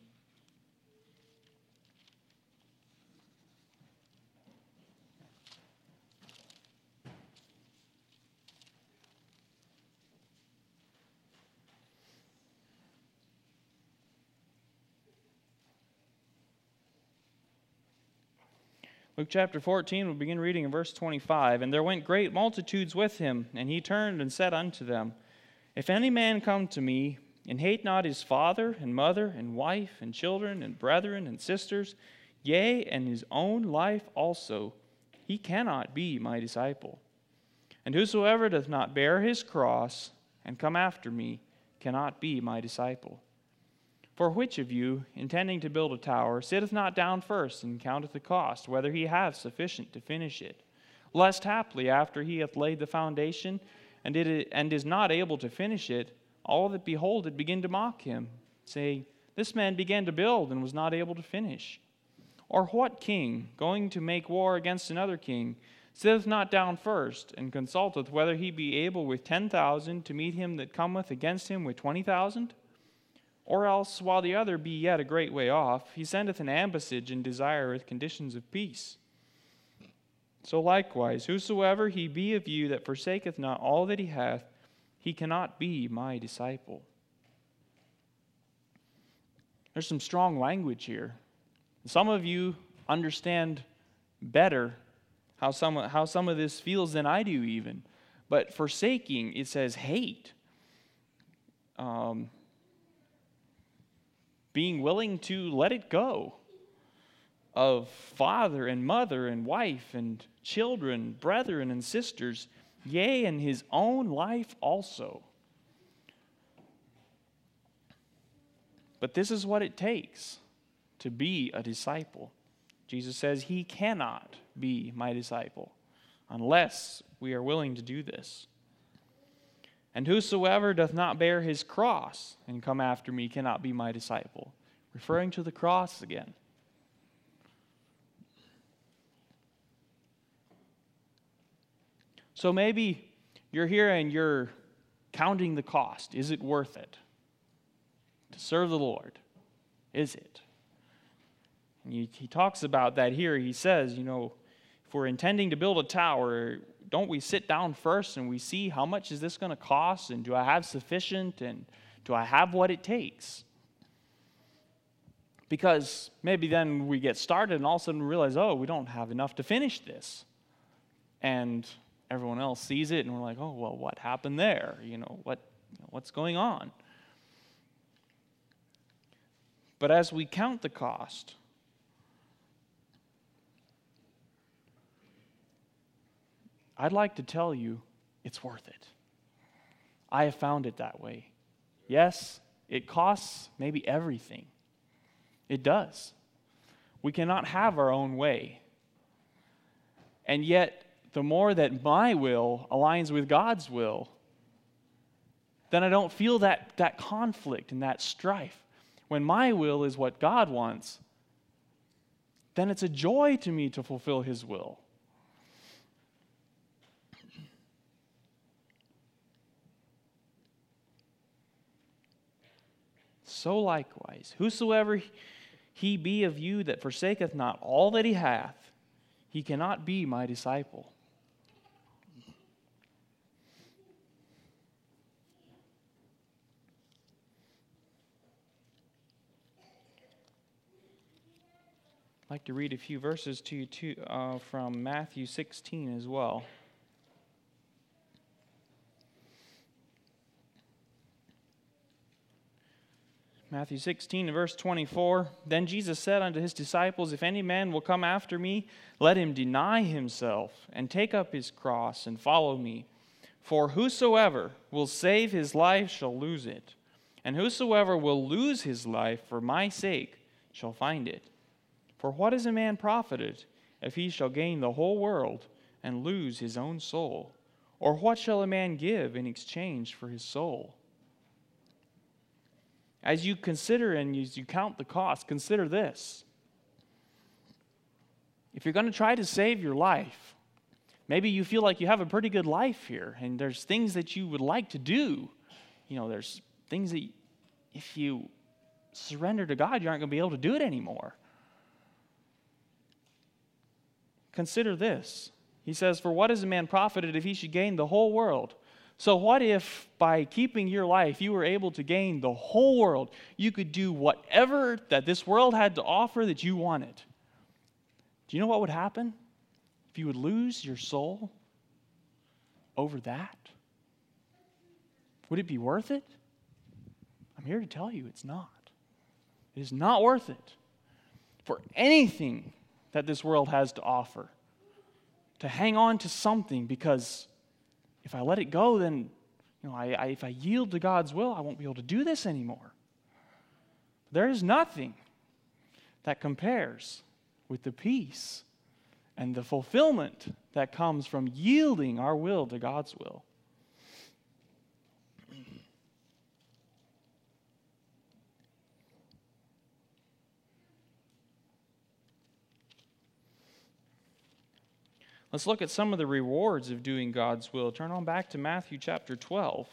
Luke chapter fourteen, we'll begin reading in verse twenty-five. And there went great multitudes with him, and he turned and said unto them, If any man come to me, and hate not his father, and mother, and wife, and children, and brethren, and sisters, yea, and his own life also, he cannot be my disciple. And whosoever doth not bear his cross, and come after me, cannot be my disciple. For which of you, intending to build a tower, sitteth not down first, and counteth the cost, whether he have sufficient to finish it? Lest haply, after he hath laid the foundation, and, it, and is not able to finish it, all that behold it begin to mock him, saying, This man began to build, and was not able to finish. Or what king, going to make war against another king, sitteth not down first, and consulteth whether he be able with ten thousand to meet him that cometh against him with twenty thousand? Or else, while the other be yet a great way off, he sendeth an ambassage and desireth conditions of peace. So likewise, whosoever he be of you that forsaketh not all that he hath, he cannot be my disciple. There's some strong language here. Some of you understand better how some, how some of this feels than I do even. But forsaking, it says hate. Um... Being willing to let it go of father and mother and wife and children, brethren and sisters, yea, and his own life also. But this is what it takes to be a disciple. Jesus says he cannot be my disciple unless we are willing to do this. And whosoever doth not bear his cross and come after me cannot be my disciple. Referring to the cross again. So maybe you're here and you're counting the cost. Is it worth it to serve the Lord? Is it? And he, he talks about that here. He says, you know, if we're intending to build a tower, don't we sit down first and we see how much is this going to cost, and do I have sufficient, and do I have what it takes? Because maybe then we get started and all of a sudden we realize, oh, we don't have enough to finish this. And everyone else sees it and we're like, oh, well, what happened there? You know, what, what's going on? But as we count the cost, I'd like to tell you it's worth it. I have found it that way. Yes, it costs maybe everything. It does. We cannot have our own way. And yet, the more that my will aligns with God's will, then I don't feel that, that conflict and that strife. When my will is what God wants, then it's a joy to me to fulfill his will. So likewise, whosoever he be of you that forsaketh not all that he hath, he cannot be my disciple. I'd like to read a few verses to you too, uh, from Matthew sixteen as well. Matthew sixteen, verse twenty-four, Then Jesus said unto his disciples, If any man will come after me, let him deny himself, and take up his cross, and follow me. For whosoever will save his life shall lose it, and whosoever will lose his life for my sake shall find it. For what is a man profited if he shall gain the whole world and lose his own soul? Or what shall a man give in exchange for his soul? As you consider and as you count the cost, consider this. If you're going to try to save your life, maybe you feel like you have a pretty good life here, and there's things that you would like to do. You know, there's things that if you surrender to God, you aren't going to be able to do it anymore. Consider this. He says, for what is a man profited if he should gain the whole world? So what if by keeping your life, you were able to gain the whole world? You could do whatever that this world had to offer that you wanted. Do you know what would happen if you would lose your soul over that? Would it be worth it? I'm here to tell you it's not. It is not worth it for anything that this world has to offer to hang on to something, because if I let it go, then you know, I, I, if I yield to God's will, I won't be able to do this anymore. There is nothing that compares with the peace and the fulfillment that comes from yielding our will to God's will. Let's look at some of the rewards of doing God's will. Turn on back to Matthew chapter twelve.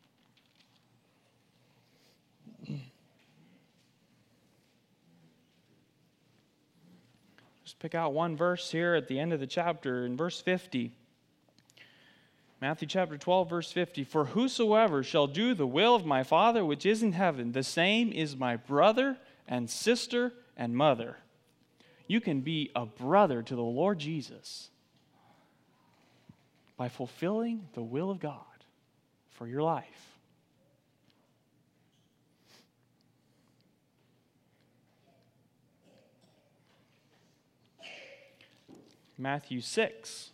Just pick out one verse here at the end of the chapter in verse fifty. Matthew chapter twelve, verse fifty. For whosoever shall do the will of my Father which is in heaven, the same is my brother and sister and mother. You can be a brother to the Lord Jesus by fulfilling the will of God for your life. Matthew six.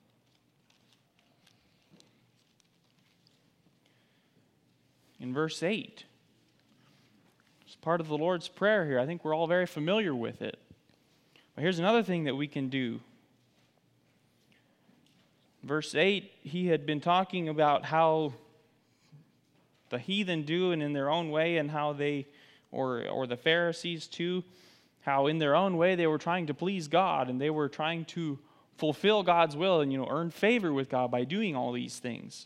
In verse eight. It's part of the Lord's Prayer here. I think we're all very familiar with it. But here's another thing that we can do. Verse eight, he had been talking about how the heathen do and in their own way, and how they, or, or the Pharisees too, how in their own way they were trying to please God, and they were trying to fulfill God's will and, you know, earn favor with God by doing all these things.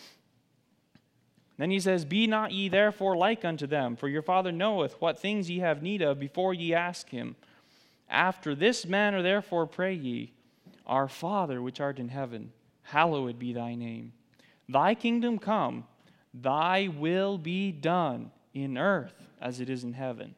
Then he says, be not ye therefore like unto them, for your Father knoweth what things ye have need of before ye ask him. After this manner therefore pray ye, Our Father which art in heaven, hallowed be thy name. Thy kingdom come, thy will be done in earth as it is in heaven.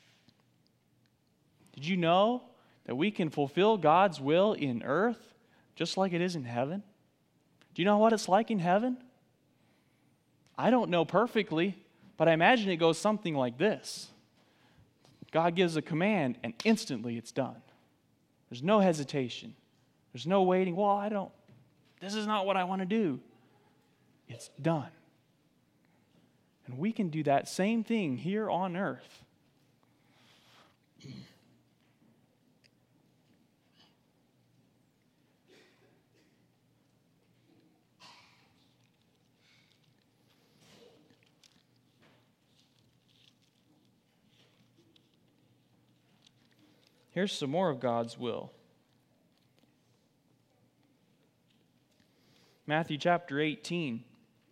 Did you know that we can fulfill God's will in earth just like it is in heaven? Do you know what it's like in heaven? I don't know perfectly, but I imagine it goes something like this. God gives a command and instantly it's done. There's no hesitation. There's no waiting. Well, I don't, this is not what I want to do. It's done. And we can do that same thing here on earth. Here's some more of God's will. Matthew chapter eighteen.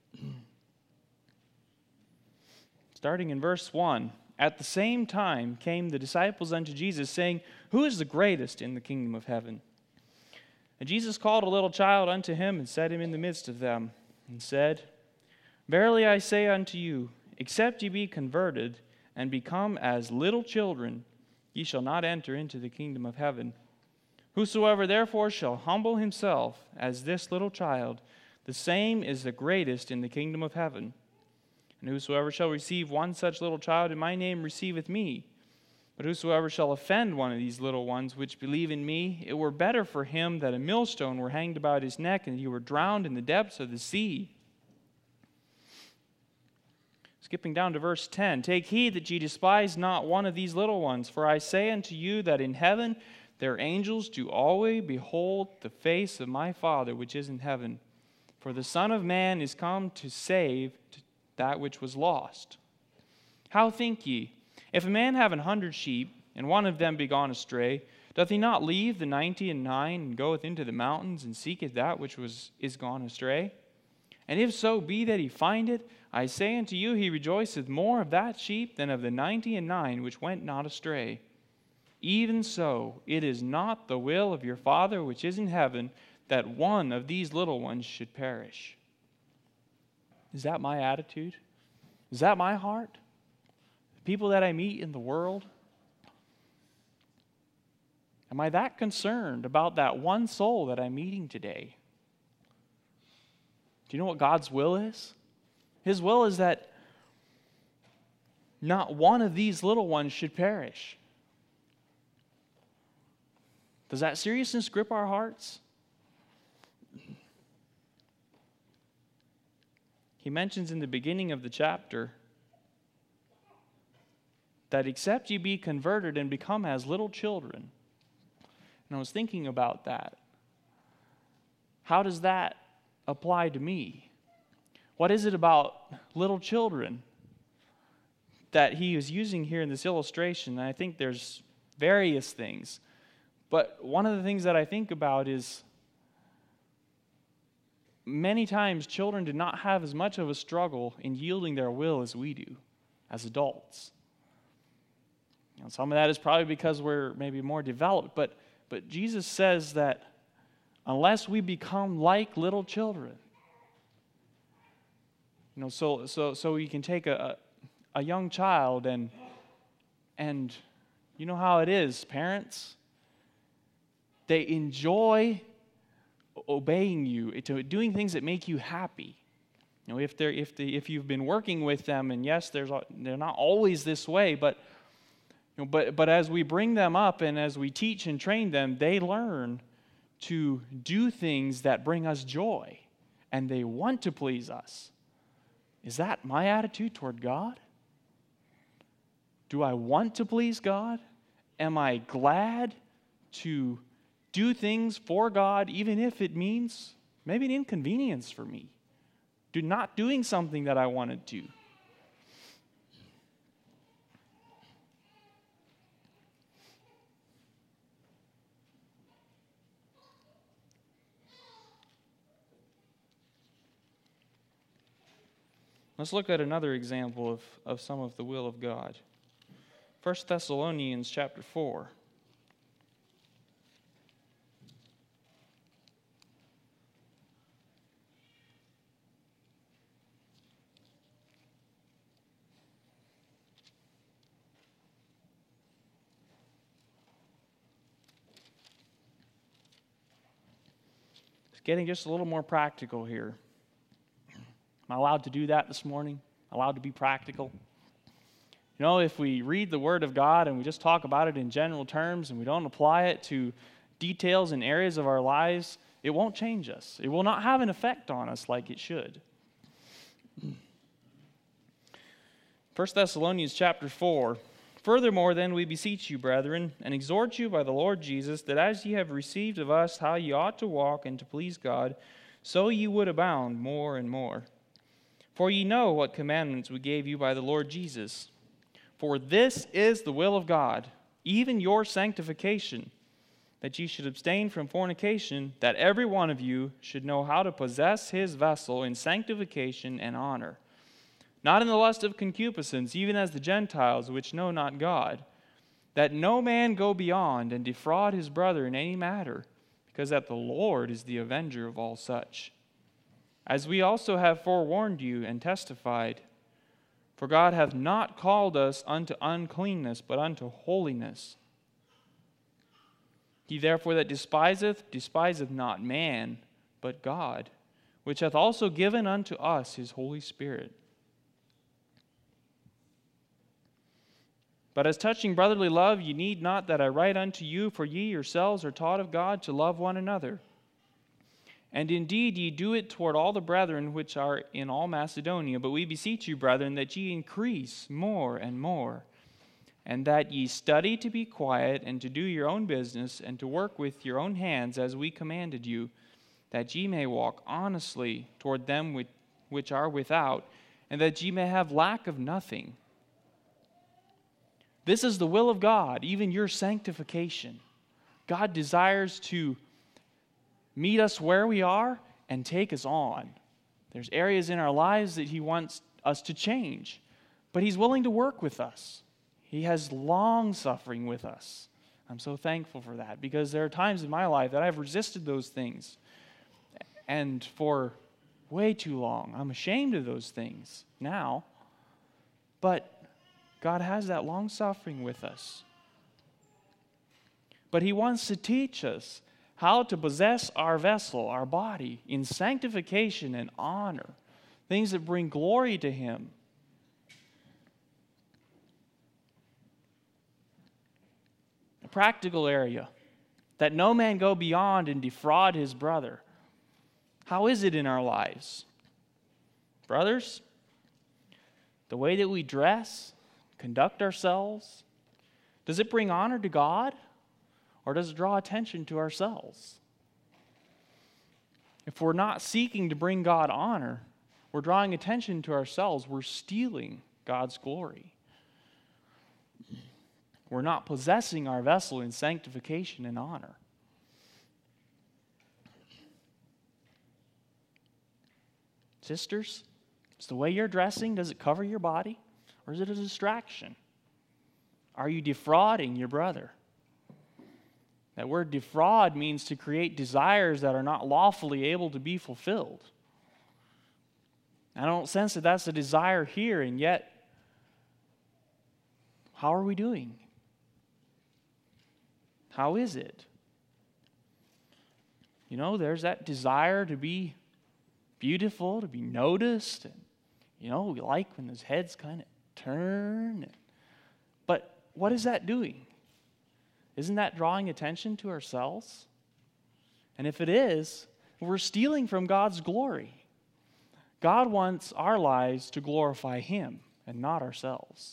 Starting in verse one. At the same time came the disciples unto Jesus, saying, Who is the greatest in the kingdom of heaven? And Jesus called a little child unto him, and set him in the midst of them, and said, Verily I say unto you, except ye be converted, and become as little children, ye shall not enter into the kingdom of heaven. Whosoever therefore shall humble himself as this little child, the same is the greatest in the kingdom of heaven. And whosoever shall receive one such little child in my name receiveth me. But whosoever shall offend one of these little ones which believe in me, it were better for him that a millstone were hanged about his neck and he were drowned in the depths of the sea. Skipping down to verse ten, take heed that ye despise not one of these little ones, for I say unto you that in heaven their angels do always behold the face of my Father which is in heaven. For the Son of Man is come to save that which was lost. How think ye? If a man have an hundred sheep, and one of them be gone astray, doth he not leave the ninety and nine, and goeth into the mountains, and seeketh that which was is gone astray? And if so be that he find it, I say unto you, he rejoiceth more of that sheep than of the ninety and nine which went not astray. Even so, it is not the will of your Father which is in heaven that one of these little ones should perish. Is that my attitude? Is that my heart? People that I meet in the world? Am I that concerned about that one soul that I'm meeting today? Do you know what God's will is? His will is that not one of these little ones should perish. Does that seriousness grip our hearts? He mentions in the beginning of the chapter that except ye be converted and become as little children. And I was thinking about that. How does that apply to me? What is it about little children that he is using here in this illustration? And I think there's various things. But one of the things that I think about is many times children do not have as much of a struggle in yielding their will as we do as adults. You know, some of that is probably because we're maybe more developed, but but Jesus says that unless we become like little children, you know, so so so you can take a a young child and and you know how it is, parents, they enjoy obeying you, doing things that make you happy. You know, if they're if the if you've been working with them, and yes, there's they're not always this way, but you know, but but as we bring them up and as we teach and train them, they learn to do things that bring us joy, and they want to please us. Is that my attitude toward God? Do I want to please God? Am I glad to do things for God, even if it means maybe an inconvenience for me? Do not doing something that I want to do. Let's look at another example of, of some of the will of God. First Thessalonians chapter four. It's getting just a little more practical here. Am I allowed to do that this morning? Allowed to be practical? You know, if we read the Word of God and we just talk about it in general terms and we don't apply it to details and areas of our lives, it won't change us. It will not have an effect on us like it should. First Thessalonians chapter four. Furthermore, then, we beseech you, brethren, and exhort you by the Lord Jesus, that as ye have received of us how ye ought to walk and to please God, so ye would abound more and more. For ye know what commandments we gave you by the Lord Jesus. For this is the will of God, even your sanctification, that ye should abstain from fornication, that every one of you should know how to possess his vessel in sanctification and honor, not in the lust of concupiscence, even as the Gentiles which know not God, that no man go beyond and defraud his brother in any matter, because that the Lord is the avenger of all such. As we also have forewarned you and testified, for God hath not called us unto uncleanness, but unto holiness. He therefore that despiseth, despiseth not man, but God, which hath also given unto us his Holy Spirit. But as touching brotherly love, ye need not that I write unto you, for ye yourselves are taught of God to love one another. And indeed ye do it toward all the brethren which are in all Macedonia. But we beseech you, brethren, that ye increase more and more, and that ye study to be quiet, and to do your own business, and to work with your own hands, as we commanded you, that ye may walk honestly toward them which, which are without, and that ye may have lack of nothing. This is the will of God, even your sanctification. God desires to meet us where we are and take us on. There's areas in our lives that He wants us to change, but He's willing to work with us. He has long suffering with us. I'm so thankful for that, because there are times in my life that I've resisted those things, and for way too long. I'm ashamed of those things now, but God has that long suffering with us. But He wants to teach us how to possess our vessel, our body, in sanctification and honor, things that bring glory to Him. A practical area, that no man go beyond and defraud his brother. How is it in our lives? Brothers, the way that we dress, conduct ourselves, does it bring honor to God, or does it draw attention to ourselves? If we're not seeking to bring God honor, we're drawing attention to ourselves, we're stealing God's glory. We're not possessing our vessel in sanctification and honor. Sisters, is the way you're dressing, does it cover your body? Or is it a distraction? Are you defrauding your brother? That word defraud means to create desires that are not lawfully able to be fulfilled. I don't sense that that's a desire here, and yet, how are we doing? How is it? You know, there's that desire to be beautiful, to be noticed, and, you know, we like when those heads kind of turn. But what is that doing? Isn't that drawing attention to ourselves? And if it is, we're stealing from God's glory. God wants our lives to glorify Him and not ourselves.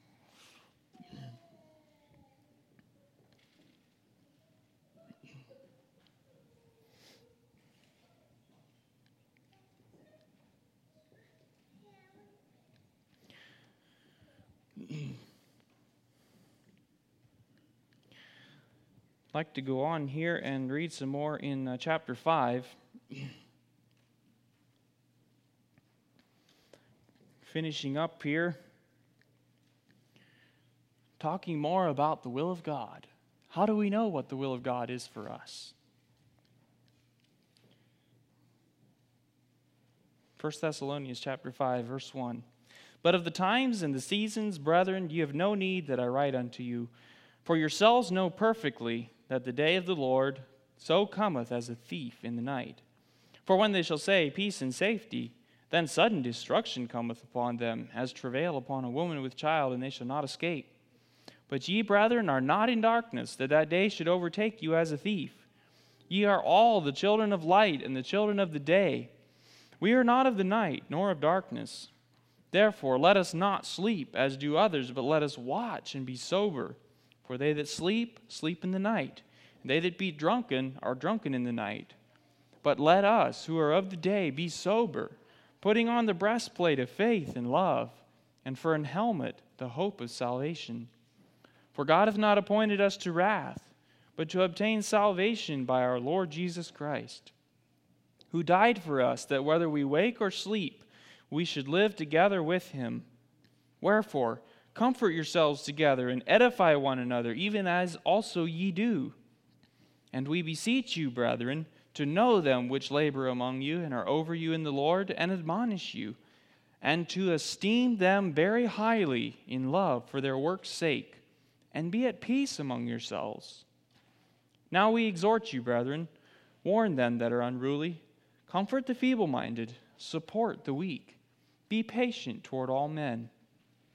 I'd like to go on here and read some more in uh, chapter five. Finishing up here, talking more about the will of God. How do we know what the will of God is for us? First Thessalonians chapter five, verse one. But of the times and the seasons, brethren, ye have no need that I write unto you. For yourselves know perfectly that the day of the Lord so cometh as a thief in the night. For when they shall say, peace and safety, then sudden destruction cometh upon them, as travail upon a woman with child, and they shall not escape. But ye, brethren, are not in darkness, that that day should overtake you as a thief. Ye are all the children of light and the children of the day. We are not of the night, nor of darkness. Therefore let us not sleep, as do others, but let us watch and be sober. For they that sleep, sleep in the night, and they that be drunken are drunken in the night. But let us, who are of the day, be sober, putting on the breastplate of faith and love, and for an helmet the hope of salvation. For God hath not appointed us to wrath, but to obtain salvation by our Lord Jesus Christ, who died for us, that whether we wake or sleep, we should live together with Him. Wherefore, comfort yourselves together and edify one another, even as also ye do. And we beseech you, brethren, to know them which labor among you and are over you in the Lord, and admonish you, and to esteem them very highly in love for their work's sake, and be at peace among yourselves. Now we exhort you, brethren, warn them that are unruly, comfort the feeble-minded, support the weak, be patient toward all men.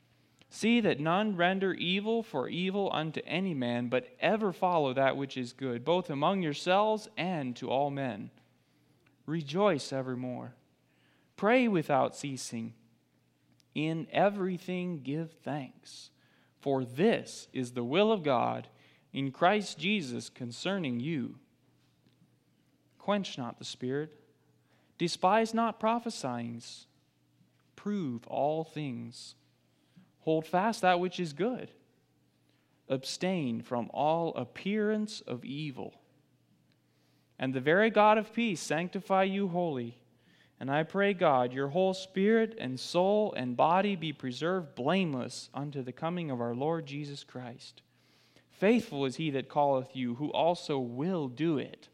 See that none render evil for evil unto any man, but ever follow that which is good, both among yourselves and to all men. Rejoice evermore. Pray without ceasing. In everything give thanks, for this is the will of God in Christ Jesus concerning you. Quench not the spirit. Despise not prophesying. Prove all things. Hold fast that which is good. Abstain from all appearance of evil. And the very God of peace sanctify you wholly. And I pray, God, your whole spirit and soul and body be preserved blameless unto the coming of our Lord Jesus Christ. Faithful is he that calleth you, who also will do it.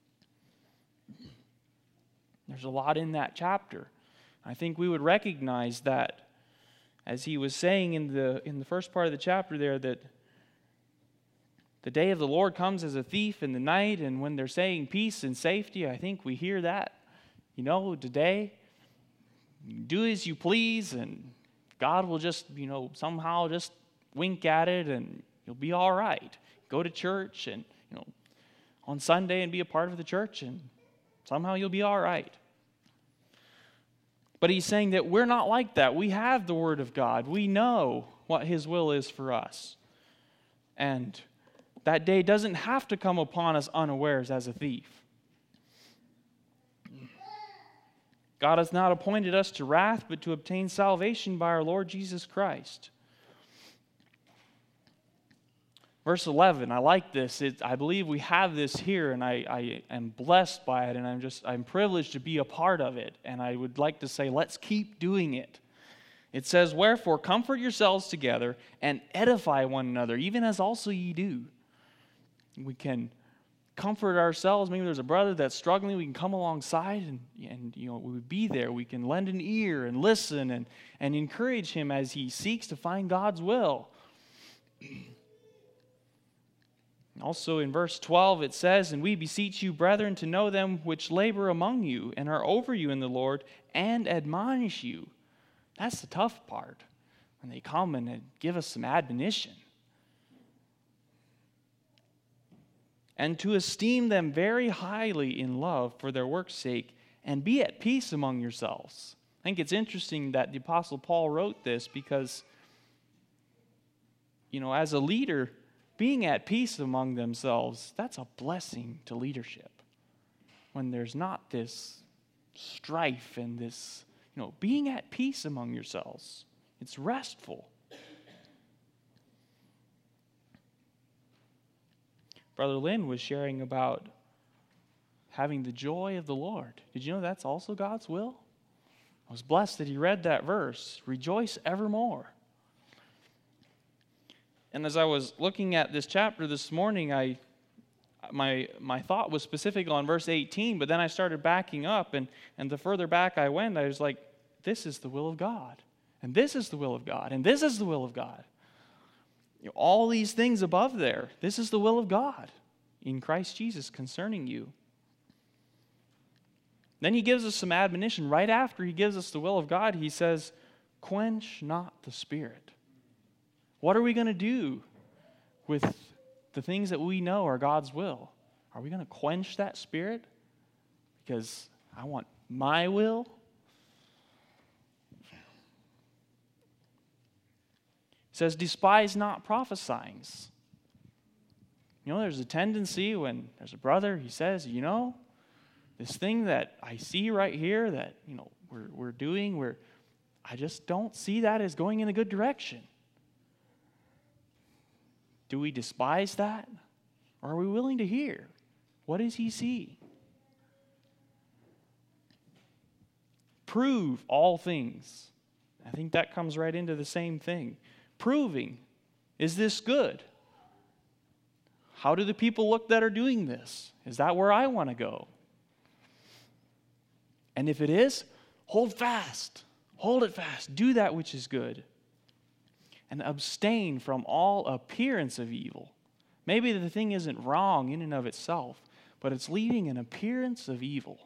There's a lot in that chapter. I think we would recognize that, as he was saying in the in the first part of the chapter there, that the day of the Lord comes as a thief in the night, and when they're saying peace and safety, I think we hear that. You know, today, do as you please, and God will just, you know, somehow just wink at it, and you'll be all right. Go to church, and, you know, on Sunday and be a part of the church, and somehow you'll be all right. But he's saying that we're not like that. We have the Word of God. We know what His will is for us. And that day doesn't have to come upon us unawares as a thief. God has not appointed us to wrath, but to obtain salvation by our Lord Jesus Christ. Verse eleven, I like this. It, I believe we have this here, and I, I am blessed by it, and I'm just I'm privileged to be a part of it. And I would like to say, let's keep doing it. It says, wherefore comfort yourselves together and edify one another, even as also ye do. We can comfort ourselves. Maybe there's a brother that's struggling. We can come alongside and, and you know, we would be there. We can lend an ear and listen and, and encourage him as he seeks to find God's will. Also in verse twelve it says, and we beseech you, brethren, to know them which labor among you and are over you in the Lord and admonish you. That's the tough part, when they come and give us some admonition. And to esteem them very highly in love for their work's sake, and be at peace among yourselves. I think it's interesting that the Apostle Paul wrote this because, you know, as a leader, being at peace among themselves, that's a blessing to leadership. When there's not this strife and this, you know, being at peace among yourselves, it's restful. Brother Lynn was sharing about having the joy of the Lord. Did you know that's also God's will? I was blessed that he read that verse, rejoice evermore. And as I was looking at this chapter this morning, I my my thought was specific on verse eighteen, but then I started backing up, and, and the further back I went, I was like, this is the will of God, and this is the will of God, and this is the will of God. You know, all these things above there, this is the will of God in Christ Jesus concerning you. Then he gives us some admonition. Right after he gives us the will of God, he says, quench not the spirit. What are we going to do with the things that we know are God's will? Are we going to quench that spirit because I want my will? It says, despise not prophesying. You know, there's a tendency when there's a brother, he says, you know, this thing that I see right here that, you know, we're we're doing, we're, I just don't see that as going in a good direction. Do we despise that? Or are we willing to hear? What does he see? Prove all things. I think that comes right into the same thing. Proving, is this good? How do the people look that are doing this? Is that where I want to go? And if it is, hold fast. Hold it fast. Do that which is good. And abstain from all appearance of evil. Maybe the thing isn't wrong in and of itself, but it's leaving an appearance of evil.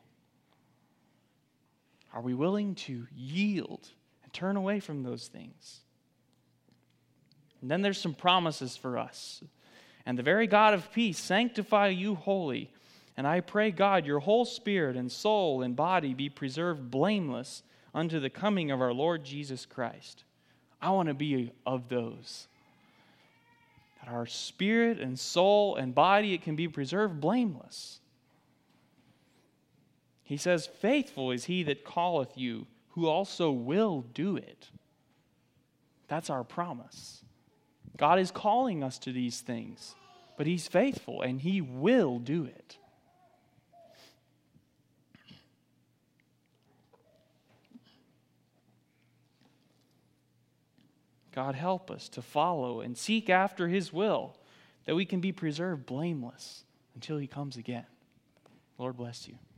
Are we willing to yield and turn away from those things? And then there's some promises for us. And the very God of peace sanctify you wholly. And I pray, God, your whole spirit and soul and body be preserved blameless unto the coming of our Lord Jesus Christ. I want to be of those. That our spirit and soul and body, it can be preserved blameless. He says, faithful is he that calleth you, who also will do it. That's our promise. God is calling us to these things, but he's faithful and he will do it. God, help us to follow and seek after his will, that we can be preserved blameless until he comes again. Lord bless you.